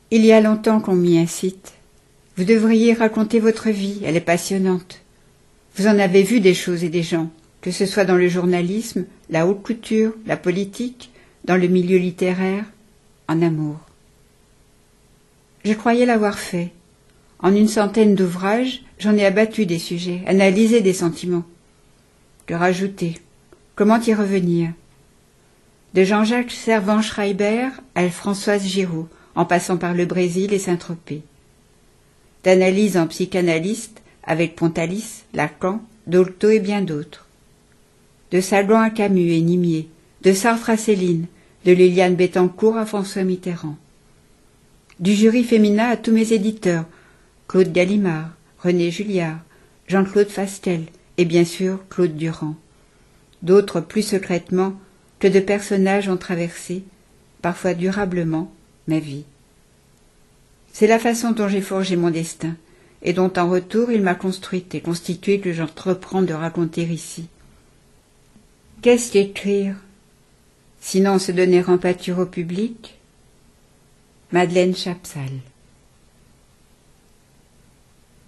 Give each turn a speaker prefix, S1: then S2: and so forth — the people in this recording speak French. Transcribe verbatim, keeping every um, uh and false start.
S1: Il y a longtemps qu'on m'y incite. Vous devriez raconter votre vie, elle est passionnante. Vous en avez vu des choses et des gens, que ce soit dans le journalisme, la haute couture, la politique, dans le milieu littéraire, en amour. Je croyais l'avoir fait. En une centaine d'ouvrages, j'en ai abattu des sujets, analysé des sentiments. Que rajouter? Comment y revenir? De Jean-Jacques Servan-Schreiber à Françoise Giroud, en passant par le Brésil et Saint-Tropez. D'analyse en psychanalyste avec Pontalis, Lacan, Dolto et bien d'autres. De Sagan à Camus et Nimier, de Sartre à Céline, de Liliane Bettencourt à François Mitterrand. Du jury féminin à tous mes éditeurs, Claude Gallimard, René Julliard, Jean-Claude Fastel et bien sûr Claude Durand. D'autres plus secrètement que de personnages ont traversé, parfois durablement, ma vie. C'est la façon dont j'ai forgé mon destin, et dont en retour il m'a construite et constituée que j'entreprends de raconter ici. Qu'est-ce qu'écrire? Sinon se donner en pâture au public? Madeleine Chapsal.